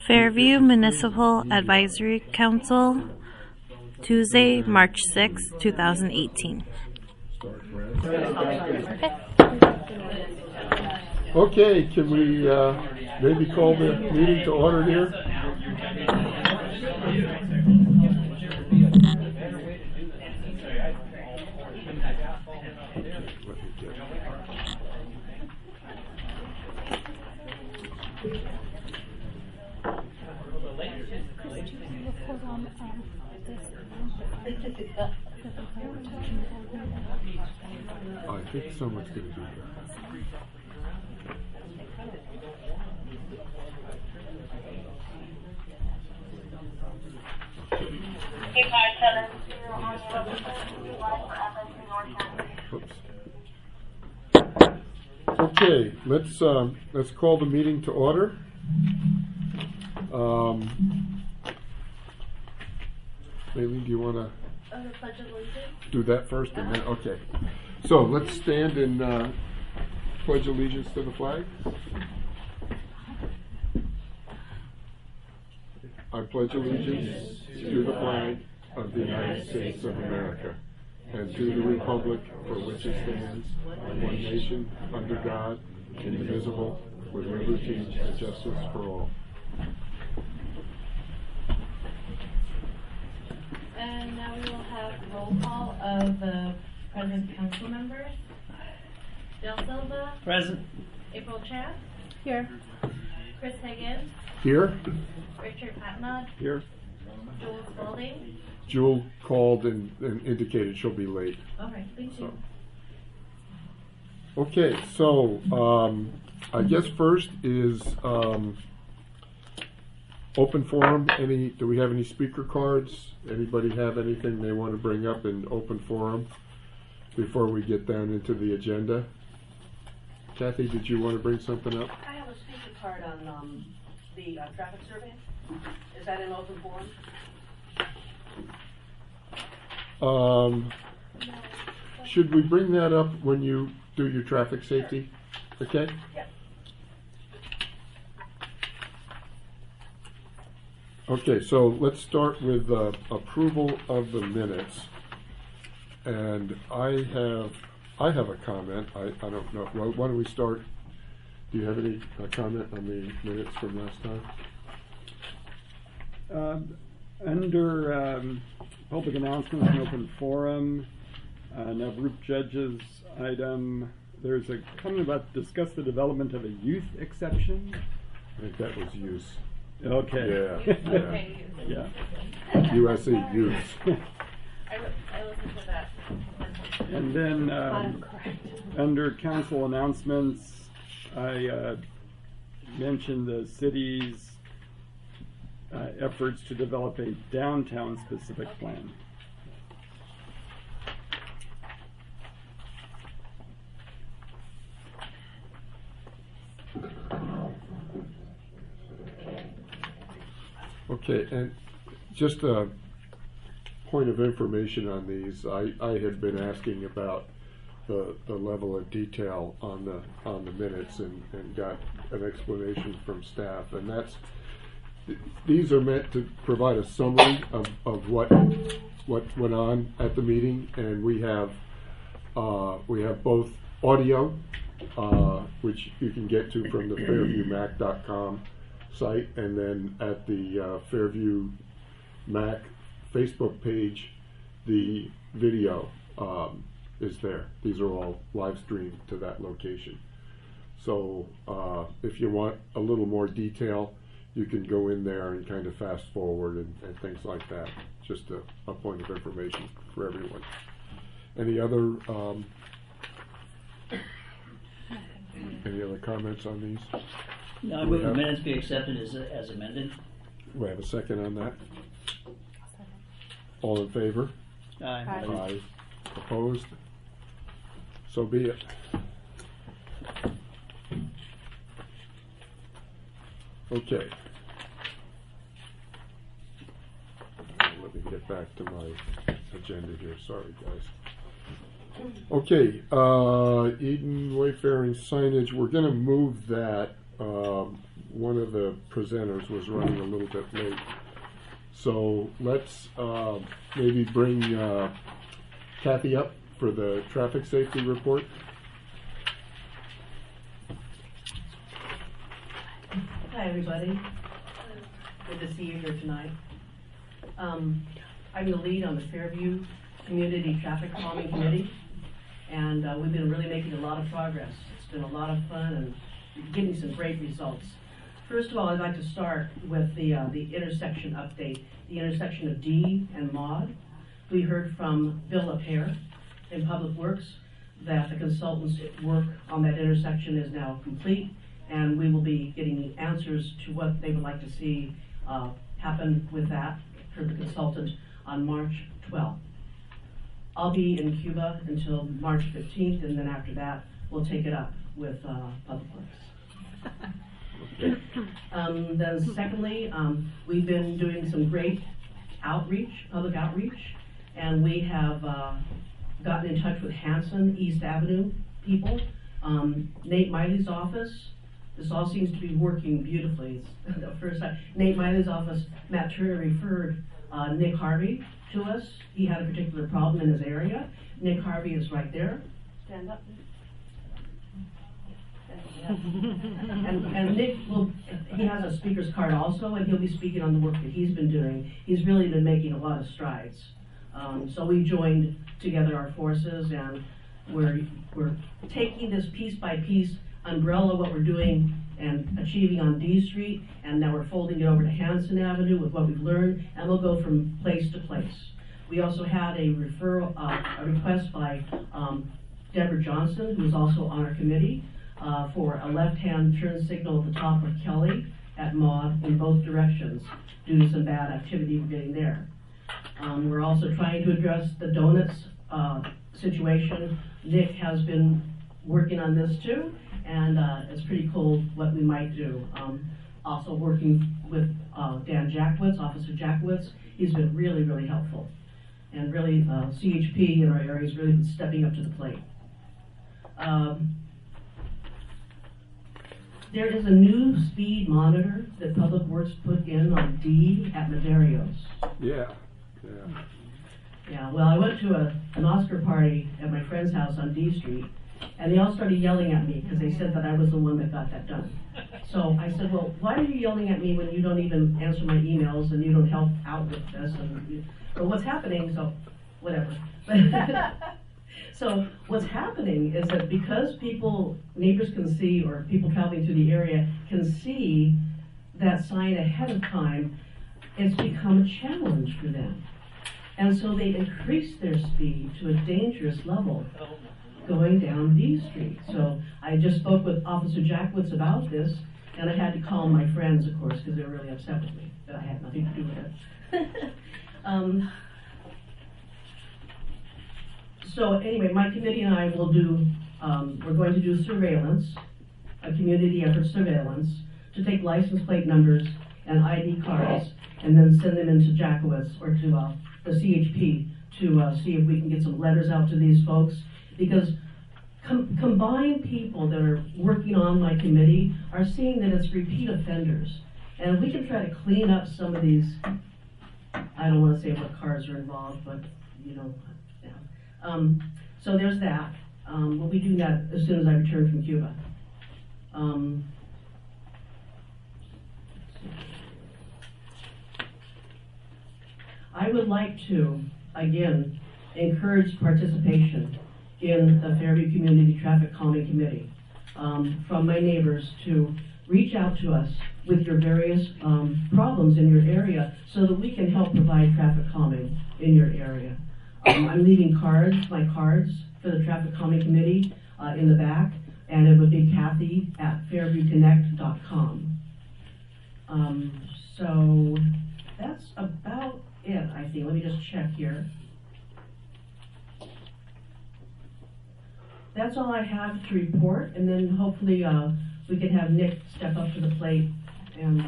Fairview Municipal Advisory Council, Tuesday, March 6, 2018. Okay, can we maybe call the meeting to order here? I think someone's going to do that. Okay, let's call the meeting to order. Maybe do you want to do that first, and then okay. So let's stand and pledge allegiance to the flag. I pledge allegiance to the flag of the United States of America and to the republic for which it stands, one nation, under God, indivisible, with liberty and justice for all. And now we will have roll call of the present council members. Del Silva. Present. April Chan. Here. Chris Higgins. Here? Richard Patnod. Here. Joel Spalding. Jewel called and indicated she'll be late. All right, thank you. Okay, so I guess first is open forum. Do we have any speaker cards? Anybody have anything they want to bring up in open forum before we get down into the agenda? Kathy, did you want to bring something up? I have a speaker card on the traffic survey. Is that an open forum? Should we bring that up when you do your traffic safety? Okay? Yeah. Okay, so let's start with approval of the minutes. And I have a comment. I don't know. Why don't we start? Do you have any comment on the minutes from last time? Under public announcements and open forum, now group judges item, there's a comment about discuss the development of a youth exception. I think that was use. Okay. Yeah. Yeah. USC use. I listened to that. And then under council announcements, I mentioned the city's efforts to develop a downtown specific plan. Okay, and just a point of information on these. I had been asking about the level of detail on the minutes and got an explanation from staff, and these are meant to provide a summary of what went on at the meeting, and we have both audio, which you can get to from the fairviewmac.com site, and then at the Fairview Mac Facebook page, the video is there. These are all live streamed to that location. So if you want a little more detail, you can go in there and kind of fast forward and things like that. Just a point of information for everyone. Any other comments on these? No, I move the minutes be accepted as amended. We have a second on that. All in favor? Aye. Aye. Opposed? So be it. Okay. Let me get back to my agenda here. Sorry, guys. Okay, Eden Wayfaring signage. We're going to move that one of the presenters was running a little bit late. So let's maybe bring Kathy up for the traffic safety report. Hi, everybody. Good to see you here tonight. I'm the lead on the Fairview Community Traffic Calming Committee, and we've been really making a lot of progress. It's been a lot of fun and getting some great results. First of all, I'd like to start with the intersection update, the intersection of D and Maud. We heard from Bill LaPierre in Public Works that the consultants' work on that intersection is now complete, and we will be getting answers to what they would like to see happen with that for the consultant on March 12th. I'll be in Cuba until March 15th, and then after that, we'll take it up with Public Works. Then secondly, we've been doing some great outreach, public outreach, and we have gotten in touch with Hanson East Avenue people. Nate Miley's office, this all seems to be working beautifully. It's the first time. Nate Miley's office, Matt Turner referred Nick Harvey to us. He had a particular problem in his area. Nick Harvey is right there. Stand up. And Nick he has a speaker's card also, and he'll be speaking on the work that he's been doing. He's really been making a lot of strides. So we joined together our forces, and we're taking this piece by piece umbrella, what we're doing and achieving on D Street, and now we're folding it over to Hanson Avenue with what we've learned, and we'll go from place to place. We also had a referral, a request by Deborah Johnson, who is also on our committee, for a left-hand turn signal at the top of Kelly at Maud in both directions due to some bad activity we're getting there. We're also trying to address the donuts situation. Nick has been working on this too, and it's pretty cool what we might do. Also working with Dan Jackwitz, Officer Jackwitz. He's been really, really helpful. And really, CHP in our area has really been stepping up to the plate. There is a new speed monitor that Public Works put in on D at Maderios. Yeah. Yeah, well, I went to an Oscar party at my friend's house on D Street, and they all started yelling at me because they said that I was the one that got that done. So I said, well, why are you yelling at me when you don't even answer my emails and you don't help out with this? And so what's happening, so whatever. So what's happening is that because neighbors can see, or people traveling through the area can see that sign ahead of time, it's become a challenge for them. And so they increase their speed to a dangerous level going down D Street. So I just spoke with Officer Jackwitz about this, and I had to call my friends, of course, because they were really upset with me that I had nothing to do with it. So anyway, my committee and I will do, we're going to do surveillance, a community effort surveillance, to take license plate numbers and ID cards, and then send them into Jackwitz or to the CHP to see if we can get some letters out to these folks. Because combined people that are working on my committee are seeing that it's repeat offenders. And if we can try to clean up some of these, I don't want to say what cars are involved, but you know, yeah. So there's that. We'll be doing that as soon as I return from Cuba. I would like to, again, encourage participation in the Fairview Community Traffic Calming Committee from my neighbors to reach out to us with your various problems in your area so that we can help provide traffic calming in your area. I'm leaving my cards for the Traffic Calming Committee in the back, and it would be Kathy at fairviewconnect.com. So that's about it, I think. Let me just check here. That's all I have to report, and then hopefully we can have Nick step up to the plate and